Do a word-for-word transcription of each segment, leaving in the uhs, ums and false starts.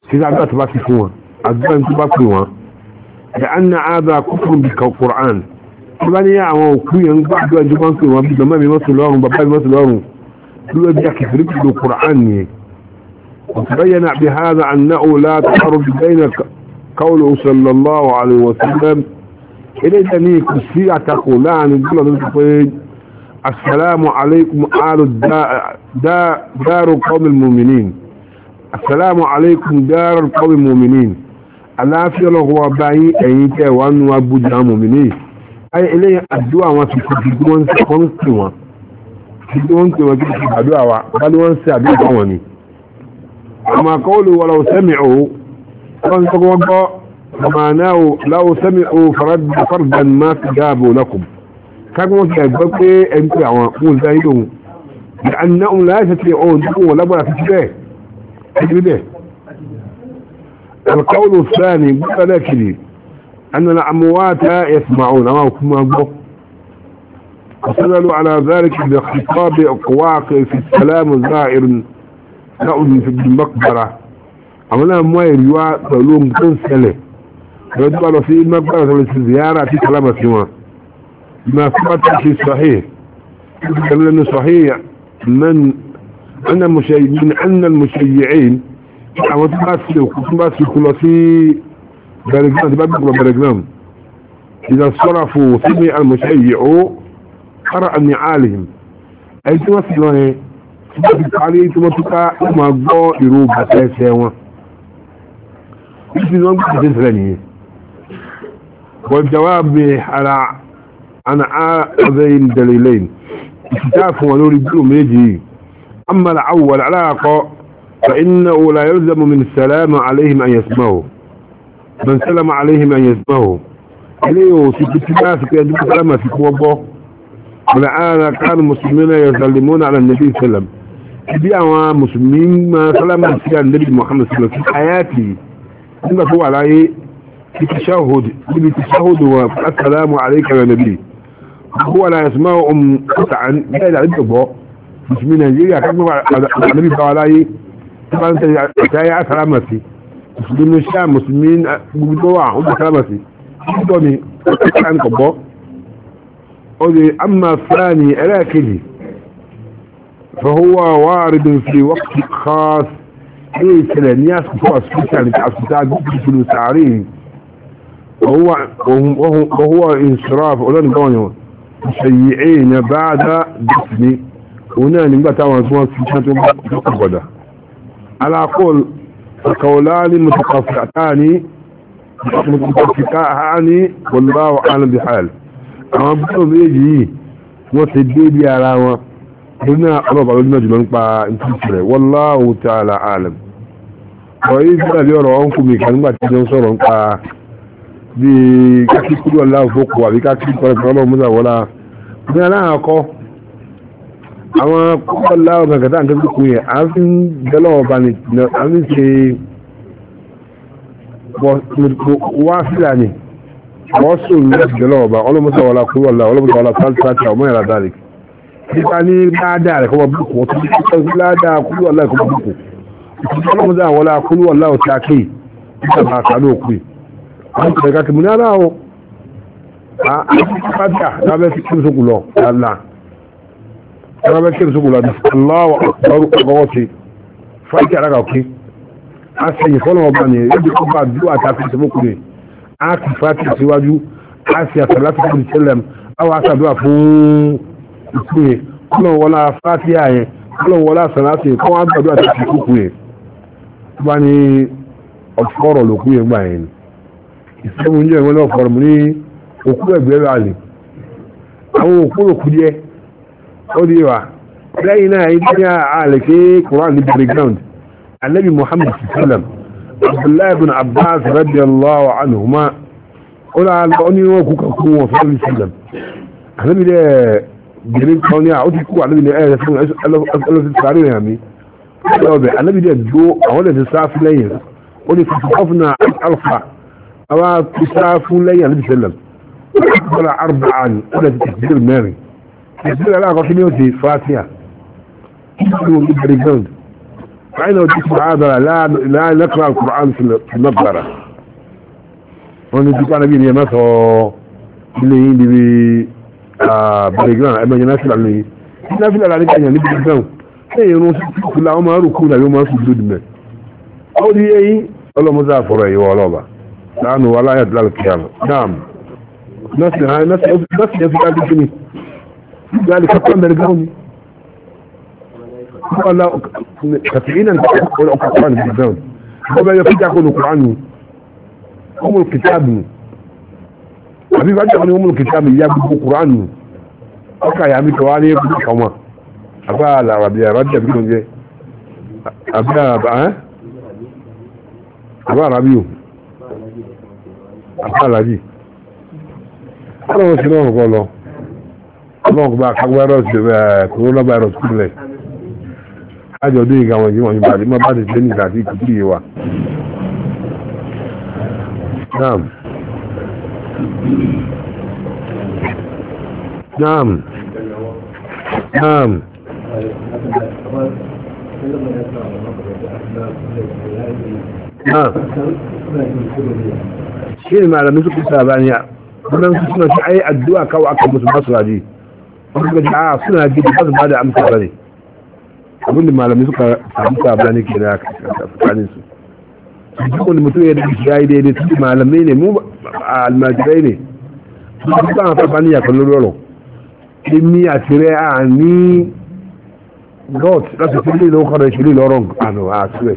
كذا عدات باكي فوان عدات باكي وان لأن هذا كفر بالقرآن بني يعمو كوي بعد أجوان كوي وان بما بيمثل لهم بابا بيمثل لهم كل ذلك كفر بالقرآن وتبين بهذا أنه لا تعرض بين قوله صلى الله عليه وسلم إلى أني كسيع تقولان السلام عليكم آل دا دار قوم المؤمنين السلام عليكم دار قوم المؤمنين الله في الله هو باي أيك وان وابد المؤمنين أي إليه الدعاء ما في كدوان سكون كدوان كدوان الدعاء بل وان سابق قواني أما قولوا ولو سمعوا معناه لو سمعوا فرد فردا ما تجابوا لكم كانوا يقولوا أنتوا يقول زايدون لأنهم لا يستطيعون ولا بد تشبه تجربه القول الثاني لكن أن الأموات يسمعون ما هم وصلوا على ذلك بخطاب أقواق في السلام الظاهر نعود في المقبرة عملنا مويل يوا تلوم تنسله يدخل في المقبرة في الزيارة في كلام سوا ما ثبت في الصحيح لأنه صحيح من أن المشيع من أن المشيعين أو تباسي كل في برجلان تبقى برجلان إذا صرفوا سمع المشيع قرأ نعالهم أي تمثل عليه ثم تقع ما غو يروب تسيوا يجي نقول تسلني والجواب على انا هذين دليلين كتاب ونور الدين يجي اما الاول علاقه فانه لا يلزم من السلام عليهم ان يسمعوا من سلم عليهم ان يسمعوا اليه في كتاب في كلام في كوبو والآن كان المسلمين يسلمون على النبي صلى الله عليه وسلم bí àwọn mùsùlùmí máa sálámà sí ànábì Muhammad sallallahu alaihi wasallam hayati nígbà tó wà láyé في تشهد níbi tashahhud wa assalamu alayka ya nabi هو لا يسمعهم قطعا bẹ́ẹ̀ dàrí gbọ́ mùsùlùmí Nàìjíríà kágbọ́ ànábì bá wà láyé tí wọ́n tẹ́yà sálámà sí mùsùlùmí sáà mùsùlùmí gbogbo wà ó bá sálámà sí gbọ́ ni ọ̀tọ̀ kọ̀ bọ́ ó di amma thani ẹlẹ́kejì فهو وارد في وقت خاص ليس للناس هو سبيشال تعصبتها في التعريف وهو وهو, وهو انصراف أولان قوانيون مشيعين بعد دفن هنا نبقى تعوان سوان سبيشال تقبضة على قول القولان متقفعتان متقفعتان والله أعلم بحال أما بطل يجي وتدي على هنا ربع المجمع نقع انتسره والله تعالى عالم وإذا اليوم عنكم كان ما تجون صورا نقع بكاكي كل الله فوق وبكاكي كل الله مذا ولا من أنا أقول أما كل الله ما كتان تبقوا عارفين جلوه باني عارفين شيء واصلاني وصل الناس جلوه باني ولا مذا ولا كل الله ولا مذا ولا فالساتة وما إلى ذلك nípa ní dáadáa rẹ̀ kọwọ́ búkù wọ́n tó ní kíkọ́ ládáa kúrú ọ̀lá ìkọ́ búkù ìtìjọ́ ọlọ́mọdé àwọn ọlá kúrú ọ̀lá ọ̀tí aké nígbà àkàlù òkú wọ́n tẹ̀lé káàkiri mú ní ara o àpátíà lábẹ́ sí kí sókù lọ yàlá lábẹ́ kí sókù lọ aláwọ̀ ọgọ́wọ́ sí fáìkì àrágà òkè a sẹ́yìn fọ́nà ọba ni yóò kọ́ bá dúró àtàkì ìsẹ́mọ́kù ni a kì fáìkì síwájú a sì àtàlátì fún ìṣẹ́lẹ̀m àwọn aṣàdúrà fún ìpínlẹ̀ kọ́lọ̀ wọlá fàtíà yẹn kọ́lọ̀ wọlá sàlátì kọ́ wọ́n gbàdúrà tàbí kúkú yẹn tó bá ní ọ̀fọ́rọ̀ lòkú yẹn gbà yẹn ìsẹ́mù ní ẹ̀wọ́n náà fọ́rọ̀ mú ní òkú ẹ̀gbẹ́ rà lè àwọn òkú òkú díẹ̀ ó di wà lẹ́yìn náà yìí ní àlẹ́ pé Quran ní bẹ̀rẹ̀ ground Ànábì Muhammad sallam Abdullahi bin Abbas radiyallahu anhuma ó lọ ní wọn kú kankan wọn sallam sallam Ànábì dẹ́ جريم كوني عاوز يكون على اللي قال فيه قالوا تسعرين يا عمي قالوا النبي ده جو اولا تسعف ليه قولي فصفنا الفا او تسعف ليه النبي صلى الله عليه وسلم ولا اربعا ولا تكبير ماري تكبير على غفليوتي فاتحه كله بالرجال فأين وجدت هذا لا لا نقرأ القرآن في المقبرة ونجد أنا بيني مثلا اللي اللي بريجران أما ينافل عليه ينافل عليه يعني نبي نفهم إيه نوصل كل يوم أروكونا يوم أروكونا دم أو دي إيه الله مزافر أيه والله لأنه ولا يدل القيامة نعم ناس هاي ناس ناس في هذه الدنيا ذلك كان بريجراني والله كثيرين يقول القرآن بالذات هو يفتح يقول القرآن هم الكتاب أبي بعد يقول هم الكتاب يقول القرآن أوكا يا أمي توالي يقول كما أبا العربية رجع بيقول جي أبا أبا أبا ربيو أبا الذي أنا وسيلون قولوا الله أكبر حق فيروس كورونا فيروس كله حاجة وديه كما يجمع بعد ما بعد السنين ذاتي كتير وا نعم نعم نعم نعم شيء ما لم يسك السابعني لم يسكنا شيء الدواء كوا أكبر مصر دي وقد جاء سنة جديد قد بعد أمس بني أقول لي ما لم يسك السابعني كذا كذا يقول mutum ya dace yayi daidai tun malamai ne mu almajirai ne su ba fa bani ya kallo roro inni a tire a ni god da su tire lo kare shi lo ron ano a tire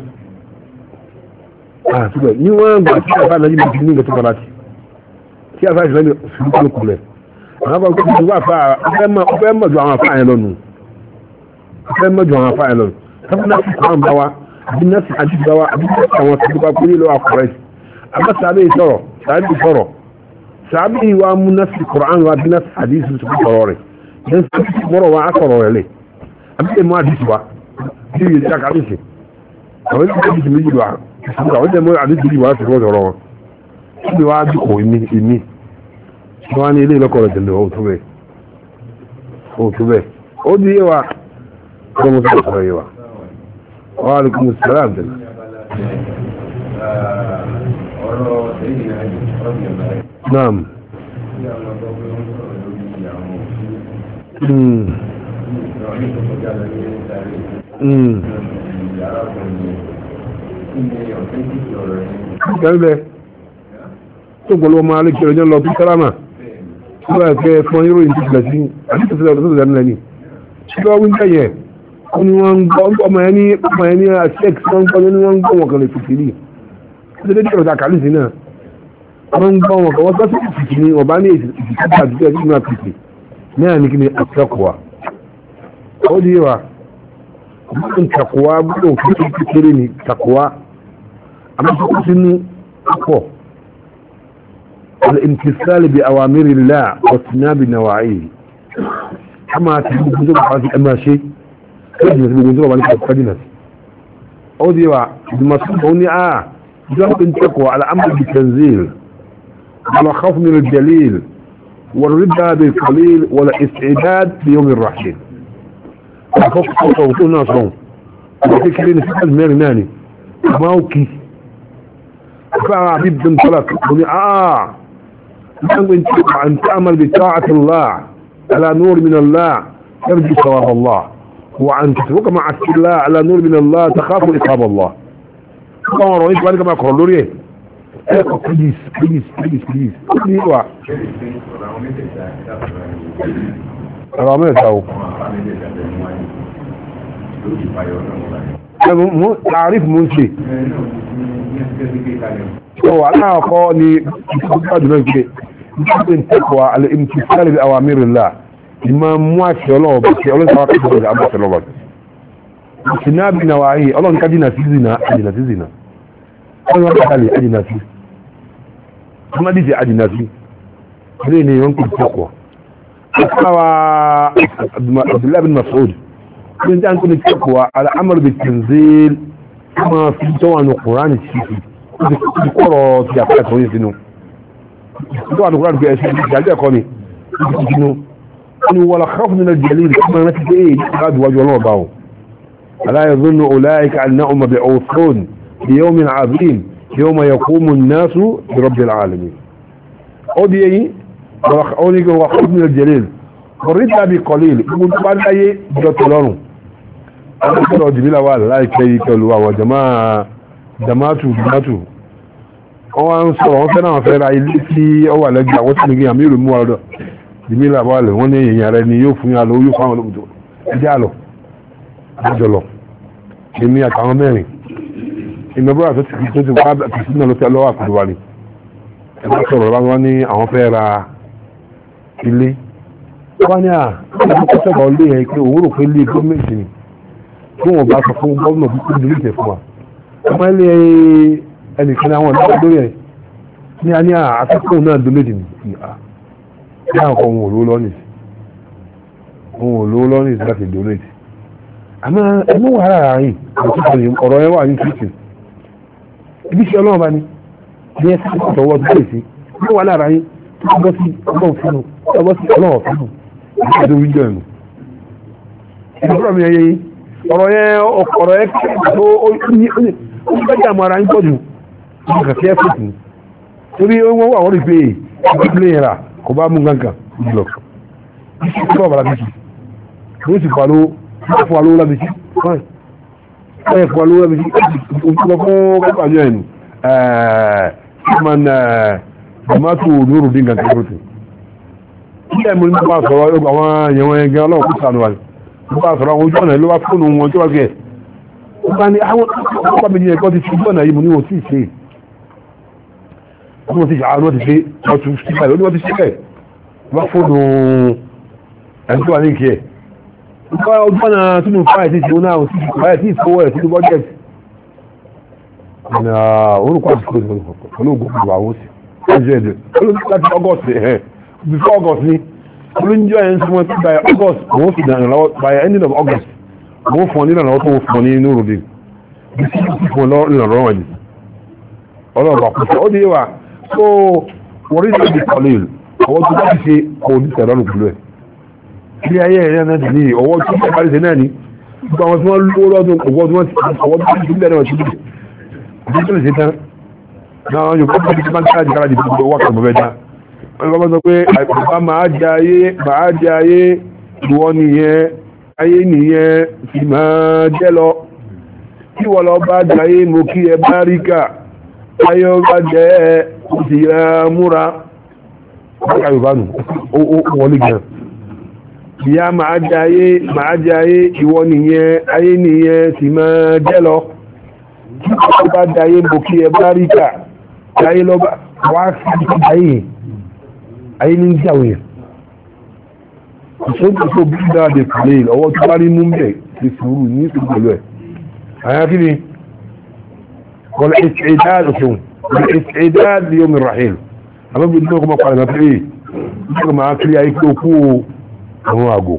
a tire ni wa ba ta fa na yi mutum ga tukara ci ki a fa shi ne su ko kule ana ba ko wa fa ba ma ba ma jo an fa yan lonu ba ma jo an fa yan lonu ta na ku an bawa بالناس حديث دواء بالناس كما تبقى كل له أقرأ أما سابي ترى سابي ترى سابي ومن نفس القرآن وبالناس حديث سبحان الله ناس مرة وعشرة عليه أما ما حديث بقى دي يجاك عليه أقول لك حديث ميجي بقى أقول لك ما حديث ميجي بقى تقول ترى شو واحد يقول إني إني شو أنا ليه لقول لك إنه هو تبى هو تبى هو دي وا هو مصطفى يوا وعليكم السلام دل نعم امم امم كلبه تقولوا مالك رجال الله بكرامه شو كيف ما يروي انت ثلاثين انت ثلاثين لانني شو وين جاي ni wọ́n gbọ́ ọmọ ẹni ọmọ ẹni sex wọ́n gbọ́ ní wọ́n gbọ́ wọn kan lè fìtì ní ṣe dédé ọ̀dà kàlùsì náà wọ́n gbọ́ wọn kan wọ́n gbọ́ sí fìtì ní ọba ní ìfìtì àdúgbò ẹgbẹ́ náà fìtì náà ní kí ni àtẹ́kùwà ó di wa gbọ́dọ̀ takùwà gbọ́dọ̀ fìtì kékeré ní takùwà àmọ́sọ́kọ́ sínú pọ̀ الامتثال بأوامر الله واجتناب نواهيه كما تقول في أما شيء كجنس بيقولوا بالك كجنس او ديوا المسؤولين اه جهد التقوى على امر بالتنزيل ولا خوف من الجليل والرضا بالقليل ولا استعداد ليوم الرحيل فوق صوتوا ناصرون فكرين في المرناني موكي فعبيد بن طلق قولي اه ان تعمل بطاعة الله على نور من الله ترجو ثواب الله وأن تترك مع الله على نور من الله تخاف إقاب الله كما رأيت ذلك ما أقول لوريه بليز بليز بليز بليز ايوه رامي ساو تعريف منشي هو أنا أقولني التقوى على الامتثال بأوامر الله لما مواشي الله بكي الله سواء كيف يجب أبوك الله سناب نواعي الله نكادينا في زنا أجنا في زنا الله نكادي أجنا في ما ديجي أجنا في هذين يمكن التقوى أقوى عبد الله بن مسعود كنت أنكم التقوى على أمر بالتنزيل كما في توان القرآن الشيخي في قرى في أفعال كويسينو توان القرآن في أشياء يقولي ولا خوف من الجليل كما نتيجة ايه قاد واجه الله باو ألا يظن أولئك أنهم مبعوثون ليوم عظيم يوم يقوم الناس برب العالمين أودي أودي وخذ من الجليل ورد بقليل يقول قال أي جتلون أنا كده جميل أول لا يكفي كلوا وجماعة جماعته جماعته أو أنصر أنا فير عيلتي أو على جا وتنجي أمير الموارد جميل أول وني يعني يوفي على يوفي على بدو جالو جالو جميع كاميري ìmọ̀bọ́ra tó ti tó ti wá pẹ̀sìnà ló tẹ́lọ́wà pẹ̀lú wa ní ẹgbẹ́ sọ̀rọ̀ bá wọ́n ní àwọn fẹ́ ra ilé wọ́n ní à ẹgbẹ́ sọ̀rọ̀ ilé ẹ̀ pé òwúrò pé ilé gọ́ọ̀mẹ̀ntì ni tí wọ́n bá sọ fún gọ́ọ̀nà tó kú dìrìtẹ̀ fún wa ọmọ ilé ẹnìkan ní àwọn ọ̀dọ́ lórí ẹ̀ ní a ní à akẹ́kọ̀ọ́ náà donate ní ìhà ní àwọn kan òun ò lówó lọ́nìí òun ò lówó lọ́nìí láti donate àmọ́ ẹnu wà rárá yìí ọ̀rọ̀ ẹ wà ní kìrìtì ibi ṣe ọlọ́run bá ní ní ẹsẹ̀ ìtọ́wọ́ tó lè sí ní wà lára yín tó bọ́ sí ọlọ́run fún un tó bọ́ sí ọlọ́run fún un ní ẹ̀dọ́ wíjọ ẹ̀nu ìdúró mi ẹyẹ yìí ọ̀rọ̀ yẹn ọ̀rọ̀ yẹn tó ó ní ó ní bẹ́ẹ̀ àmọ́ ara yín pọ̀jù ní kàkẹ́ ẹ̀fọ́sì ni torí wọ́n wà wọ́n rí pé ìgbà tó lè yẹra kò bá mú gángan jùlọ ìṣẹ́ bàbá bíi ló sì fà ló fún alówó lábẹ́sí fáìn ẹ̀ fún alówó lábẹ́sí òṣùpọ̀ fún kápájọ́ ẹ̀nu ṣíman tomato lóòrò dín gàtí lóòrò tí ẹ̀ mú ní bá sọ̀rọ̀ àwọn èèyàn ẹgbẹ́ ọlọ́run kú sànù wáyé ní bá sọ̀rọ̀ àwọn ojú ọ̀nà ló wá fóònù wọn tí wọ́n gẹ̀ wọ́n bá ní àwọn ọkọ̀ méjì ẹ̀kọ́ ti fi ọ̀nà yìí mú ní wọ́n sì ṣe wọ́n ti ṣe àwọn ti ṣe ọtún sípẹ̀ ó ní wọ́n ti ṣe bẹ́ẹ̀ wọ́n fóònù ẹni tó wà ní ìkẹ́ ẹ̀ ọjọ́ ọ̀nà tínú fáyẹ̀ tí ìṣòwò náà sí fáyẹ̀ tí ìṣòwò ẹ̀ sínú bọ́jẹ̀tì ọ̀nà orúkọ àti olóògùn ìwà owó sí ọjọ́ ẹ̀dẹ̀ láti august ẹ̀ before august ni olóńjọ́ ẹ̀ ń sọ wọn by august wọ́n sì dàn lọ́wọ́ by ending of august wọ́n fún ọ nílànà lọ́wọ́ tó wọ́n fún ọ ní inú ròdì bí sí sí fún ọ nílànà lọ́wọ́ ẹ̀dì ọlọ́ọ̀bà kò sí ó di wa so wọ́n rí láti kọ́lé ọwọ́ tó bá ti ṣe kò ní tẹ̀lọ́nù pẹ̀lú ẹ̀ ilé ayé ẹ̀rẹ́ náà ti ní ọwọ́ tí ó parí ṣe náà ní gbogbo àwọn tí wọ́n lówó lọ́dún ọwọ́ tí wọ́n ti ọwọ́ tí wọ́n ti bẹ̀rẹ̀ wọ́n ti bí i tó lè ṣe tán náà wọ́n yóò kọ́ bí i máa ń káàdì káàdì gbogbo wákà mọ́ bẹ́ẹ̀ dá wọ́n bá sọ pé àìpàpá máa jẹ ayé máa jẹ ayé ìwọ nìyẹn ayé nìyẹn sì máa jẹ́ lọ tí wọ́n lọ bá jẹ ayé mo kí ẹ bá rí kà ayé bá jẹ ẹ ó sì rẹ múra wákà Yorùbá nù ó wọlé gan ìyá máa jẹ ayé máa jẹ ayé ìwọ nìyẹn ayé nìyẹn sì máa jẹ́ lọ kí wọ́n bá jẹ ayé mo kí ẹ bá rí kà ayé lọ bá wá sí ayé ayé ní ìjáwé yẹn ìṣòkè tó bí dáadé kàlẹ́ ọwọ́ tó bá rí mú bẹ̀ ti sùúrù ní ìsìn pẹ̀lú ẹ̀ àyà kí ni wọ́n ìṣẹ̀dáàdì ṣeun wọ́n ìṣẹ̀dáàdì yóò mìíràn rahil àbẹ́bí ní ọkọ̀ mọ́kànlá náà pé ìṣẹ́kọ̀ máa kiri ayé tó kú àwọn àgò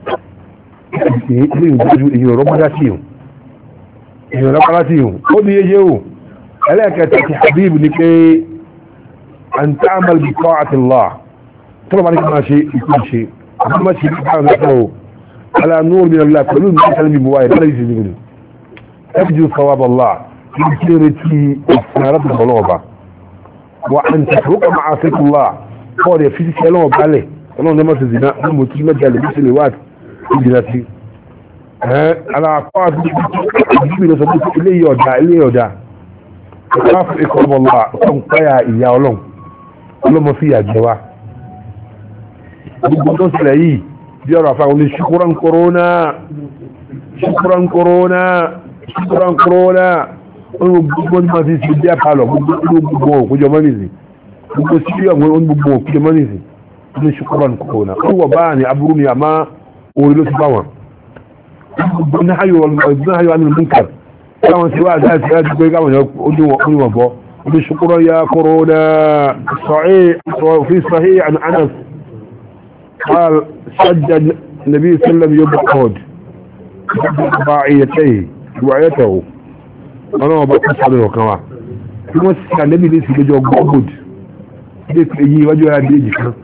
ilé ìgbójú èyàn rọ́pàá sí ìhùn èyàn rọ́pàá sí ìhùn ó ní yéye o ẹlẹ́ẹ̀kẹta ti Habib ní pé an ta'amal bi ta'atillah tọ́lọ̀ bá ní kí máa ṣe ìpín ṣe àbí máa ṣe bí káà mẹ́ta o ala nur min Allah pẹ̀lú ní ìṣẹ́lẹ̀ bí buwáyé tọ́lọ̀ yìí sí nìgbìn ẹbí sawab Allah kí n kí retí ìsinara tó bọ̀lọ́ ọba wa an tafruqa ma'asikullah kọ́ rẹ̀ fi ṣe lọ́wọ́ balẹ̀ ọlọ́run lọ́mọ́ sí zina ní mo tí mẹ́ta lè bí sílẹ̀ wá ìjìnà sí ẹ́ aláàkọ́ àti ìbí lọ sọ pé ilé ọ̀dá ilé ọ̀dá ọ̀ká fún ikọ̀ ọmọlá ọ̀kan páyà ìyá ọlọ́run ọlọ́mọ sí ìyàjẹ́ wa gbogbo tó sílẹ̀ yìí bí ọ̀rọ̀ àfáà wọn ni ṣùkúrán kòrónà ṣùkúrán kòrónà ṣùkúrán kòrónà wọn gbogbo ní ma ti ṣe bí apalọ̀ gbogbo òkújọ mọ́nìsì gbogbo sí ọ̀gbọ̀n gbogbo òkújọ mọ́nìsì ní ṣùkúrán kòrónà ó wọ̀ báyà ní aburú ni àmá orí ló ti bá wọn náà yóò wà nínú múnkàr káwọn ti wá àdáyà ti rájú pé káwọn oníwọ̀n bọ́ ní ṣùkúrán ya kòrónà fi sahih an Anas قال سجد النبي صلى الله عليه وسلم يوم القود رباعيتيه روايته انا بقى صدره كمان ثم سجد النبي ليس بجو قود ديك يجي وجه هذه يجي كان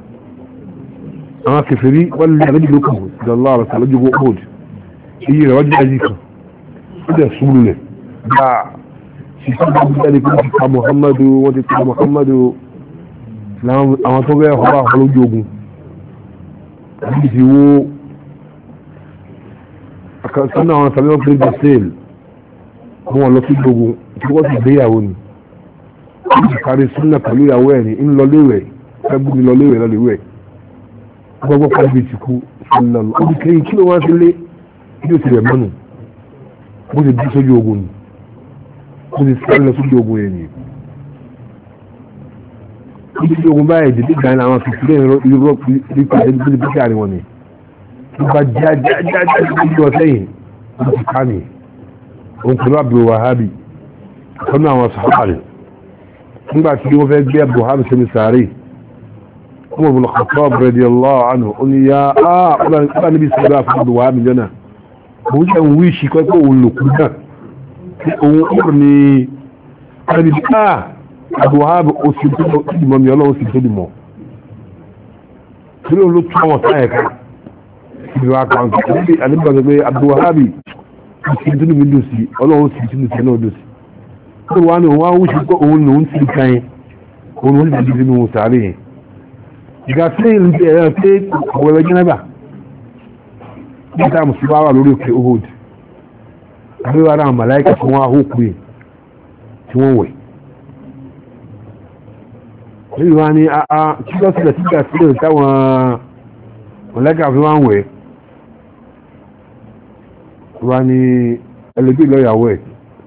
انا كفري ولا نبي لكم صلى الله عليه وسلم جو قود يجي وجه هذيك ده سولة دا سيسان ذلك وانت محمد وانت محمد لما اما توقع خبا خلو جوغن حديثي wo سنة وانا سبيل وقت البسيل هو اللي في جوغن تقوى تبيع وني kárí súnà pẹ̀lú ìyàwó ẹ̀ ní ńlọléwẹ̀ fẹ́gbùn ńlọléwẹ̀ lọ́léwẹ̀ gbogbo pàdé ti kú ṣùgbọ́n ó ti kẹ́yìn kí ló wá sílé bí ó ti rẹ̀ mọ́nù bó ti dí sójú ogun ni bó ti sáré lọ sójú ogun yẹn ni ó ti di ogun báyìí dìde gan àwọn kìkìlẹ̀ irọ́ nípa ẹni bí bí káàrin wọn ni tó bá já já já já já lọ sẹ́yìn ó ti ká ni òun pẹ̀lú Abdul Wahabi àkọ́nú àwọn sàárè nígbà tí wọ́n fẹ́ gbé Abdul Wahhab sínú sàárè Umar ibn Khattab radiyallahu anhu ó ní ya áà ọba níbi sọ́dọ̀ fún Abdul Wahhab jọ́nà òun jẹ́ òun wíṣì kọ́kọ́ òun lòkú náà òun ọ̀rọ̀ ni àrẹ́bí áà Abdul Wahhab ó sì tó dìmọ̀ mi ọlọ́run sì tó dìmọ̀ tí ó ló tún àwọn sáyẹ̀ ká ìlú àkàǹkì àdébìgbà pé Abdul Wahhab ó sì tó dìmọ̀ dòsì ọlọ́run sì tó dìmọ̀ náà dòsì tó wà ní wọ́n wúṣí pé òun lòun ti káyìn òun wọ́n ti di nínú sàárè yẹn ìgbà tí ìlú ti ẹ̀rọ pé ọ̀wẹ̀wẹ̀ jẹ́nẹ́bà níta mùsùlùmí wà lórí òkè Uhud àbíwá náà màláìkà tí wọ́n ahókù yìí tí wọ́n wẹ̀ níbi wá ní àá kí lọ sílẹ̀ sígbà sílẹ̀ táwọn màláìkà fi wọ́n wẹ̀ wá ní ẹlẹ́gbẹ́ lọ́yàwó ẹ̀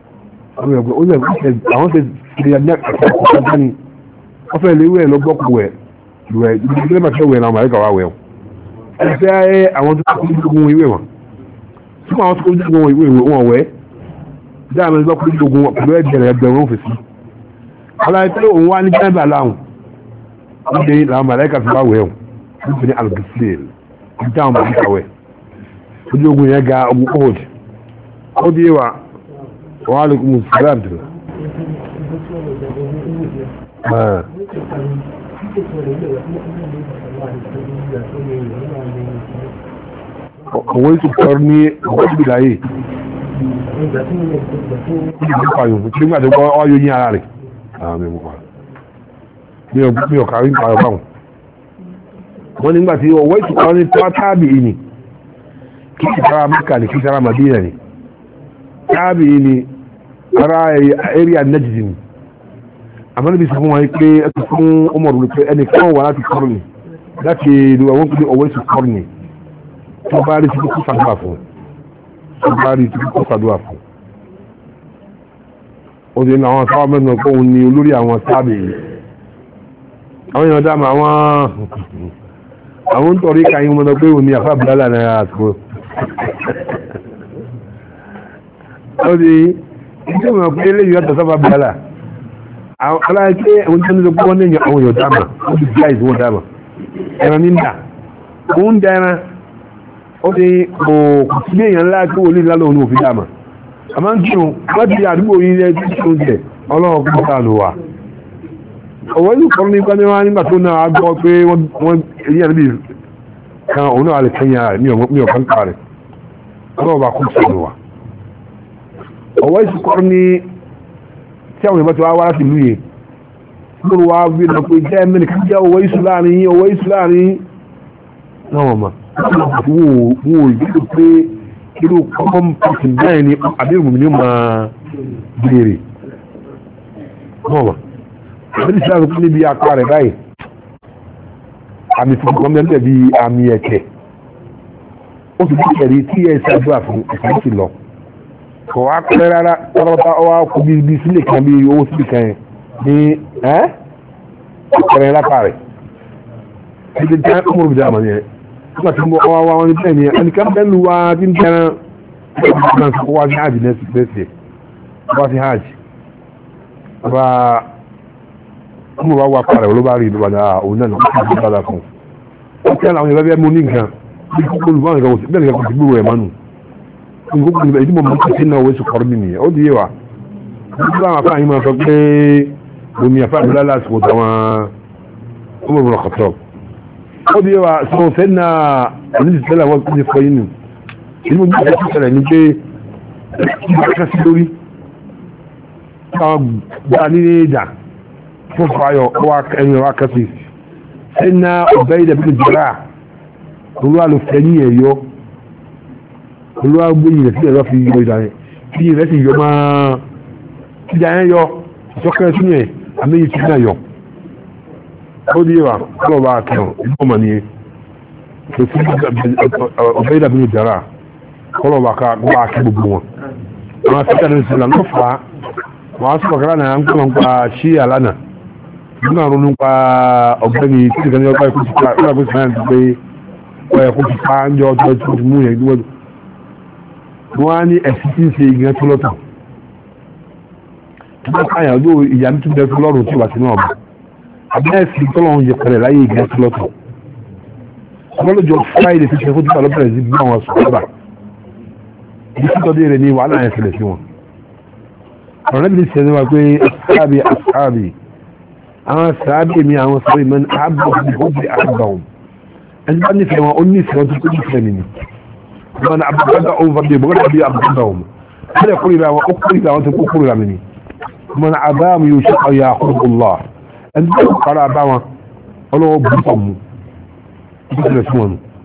àwọn tẹ ṣe yà ní àkọ́kọ́ ní wọ́n fẹ́ lè wẹ̀ lọ́gbọ́kù wẹ̀ lùwẹ̀ ìdílé máa fẹ́ wẹ̀ náà màríkà wà wẹ̀ ẹ̀fẹ́ ayé àwọn tó kọ́ lógún ìwé wọn tí wọ́n tó kọ́ lógún ìwé wọn wẹ̀ dáàmì lọ́kọ́ lógún wọn pẹ̀lú ẹgbẹ̀rẹ̀ ẹgbẹ̀rún òfìsí aláì pé òun wá ní jẹ́bà láhùn ó dé làwọn màríkà fi wá wẹ̀ wọn nítorí alùpùpù ìdá àwọn màríkà wẹ̀ ojú ogun yẹn ga ogun kóòdù ó dé wa وعليكم السلام دلوقتي اه هو يسكرني هو بلاي nígbà tó gbọ́ ọyọ́ yí ara rẹ̀ àmì mọ̀ mi ò kàrí pàrọ̀ báwọn wọ́n nígbà tí ọwọ́ ìsìnkọ́ ní tábì ní kí ìsára Mẹ́kà ní kí ìsára Madina ní tábì ní ara area Najd àmọ́ níbi sọ fún wọn pé ẹkùn fún Umar pé ẹni kan wà láti kọrù ní láti ìlú àwọn pẹ̀lú ọwọ́ ìsìn kọrù ní tó bá rí sí kókó sàdúwà fún tó bá rí sí kókó sàdúwà fún ó dé ní àwọn sáwọ́ mẹ́rin ọkọ̀ òun ni olórí àwọn sáàbì yìí àwọn èèyàn dáàmà àwọn àwọn ń tọrí káyín mọ́nà pé òun ni àfá Bilal náírà àtúkò ó di ìjọ mọ̀ pé lè yọ́ tọ́sọ́fà Bilal aláìké òun tó ní sọ pé wọ́n ní àwọn èèyàn dáàmà ó di bí àìsí wọn dáàmà ẹran ní dà òun dá ẹran ó di kò sí èèyàn ńlá tó wọlé lálọ́ òun òfin dáàmà àmá ń kírun wọ́n ti àdúgbò yìí rẹ̀ tí ó jẹ́ ọlọ́run kún sáàlù wà ọwọ́ ìlú kan ní pẹ́lú wá nígbà tó náà gbọ́ pé wọ́n èyí àdúgbì kan òun náà lè kẹ́yà rẹ̀ ní ọ̀kan ká rẹ̀ ọlọ́run bá kún sáàlù wà ọwọ́ ìlú kan ní tí àwọn ìbọn ti wá wá láti ìlú yìí lóru wá bí lọ pé jẹ́ mẹ́rin kan jẹ́ ọwọ́ ìsù láàrin ọwọ́ ìsù láàrin náà wọ́n mọ̀ wọ́n ò ìgbésò pé irú common person báyìí ni àbírùn mi ní ma bèèrè mọ́wàá àbírí sí àrùn níbi apá rẹ̀ báyìí àmì fún mẹ́lẹ̀ bí àmì ẹ̀kẹ́ ó sì bí kẹ̀rí tí ẹ̀ ṣàdúrà fún ẹ̀kẹ́ sí lọ kọ̀ wá pẹ́ rárá pátápátá ọwá kú bí sílẹ̀ kan bí owó sílẹ̀ kan ní ẹ́ ọ̀rẹ́ lápá rẹ̀ ẹ̀kẹ́ tí ó mọ̀ bí dáàmà yẹn nígbà tí mo wá wọn ní bẹ́ẹ̀ ni ẹnìkan bẹ́ẹ̀ lu wa tí ń tẹ́ran náà sọ wá sí hajj lẹ́sẹ̀ wá sí hajj ọba ọmọ wa wá parẹ́ olóba rí ìlú padà òun náà lọ́kọ́ sí ìbára fún un ó tẹ́ àwọn ìbá bẹ́ẹ̀ mú ní nǹkan bí kókó olùbá nǹkan wò sí bẹ́ẹ̀ nǹkan kò sí gbúrò ẹ̀ mánu gbogbo ìgbà ìdí mo mọ̀ sí náà owó sùkọ́rọ́ mi nìyẹn ó di yé wa gbogbo àwọn afáà yìí máa sọ pé omi àfáà ìlú lásìkò táwọn ọmọ ìbùrọ̀ kọ̀tọ̀ ó di wa sọ sẹ́nà àníjì tẹ́lẹ̀ wọ́n ti fọ yínú inú bí i ṣẹlẹ̀ ní pé ìgbàkẹ́ sí lórí káwọn gbà ní ìjà fún fàáyọ̀ ẹni ọwá kẹsì ẹ̀nà ọ̀bẹ́ ìdẹ̀bí jẹ́rà olúwa ló fẹ́ ní ẹ̀yọ́ olúwa gbóyìn rẹ̀ sí ẹ̀rọ fi yọ ìjà rẹ̀ tí rẹ̀ sì yọ máa ìjà yẹn yọ ìtọ́kẹ́ sínú ẹ̀ àmì tí náà yọ ó di wà kọlọ̀bà akẹ́hùn ìgbọ́mà ní ọ̀bẹ́ ìdẹ̀bí jẹ́rà kọlọ̀bà akẹ́ gbogbo wọn àwọn afẹ́kẹ́ ní ìsìnlẹ̀ ló fà á wọ́n á sọ̀rọ̀ kọ́lá náà ń kọ́ nípa ṣí àlánà nínú àrùn nípa ọ̀gbẹ́ni tí ìgbà ní ọgbà ikú ti pa ìgbà ìgbà ìgbà pé ọ̀yẹ̀ kó ti pa ń jọ ọjọ́ tí ó ti mú yẹn gbọ́dọ̀ wọ́n á ní ẹ̀sìn tí ń ṣe igi tó lọ́tọ̀ tó bá káyà ló ìyá ní túnbẹ̀ fún lọ́rùn tí ó wà sínú ọ̀bà àbí ẹ̀sìn tọ́lọ́run yẹ pẹ̀lẹ̀ láyé igi tó lọ́tọ̀ ọlọ́jọ́ friday ti ṣe kó túbà lọ́bẹ̀rẹ̀ sí bí àwọn sọ̀rọ̀ bí títọ́dé rẹ̀ ní wàhálà yẹn ṣẹlẹ̀ sí wọn ọ̀rẹ́ bí ṣe wá pé asáàbì asáàbì àwọn asáàbì mi àwọn sọ́rọ̀ ìmọ̀ ní àbọ̀ ìgbòkè àbàwọn ẹni bá nífẹ̀ẹ́ wọn ó nífẹ̀ẹ́ wọn tó kó nífẹ̀ẹ́ mi ni wọn àbùkádà òun fàbí ìbọ̀gọ́dà bí àbùkádà òun ẹ̀rẹ́ kórìíra wọn ó kórìíra wọn tó kó kórìíra mi ni wọn àbámu yóò ṣe ọ̀yà àkókòlá ẹni bá kára bá wọn ọlọ́wọ́ bú pọ̀ mú bí ṣẹlẹ̀ sí wọn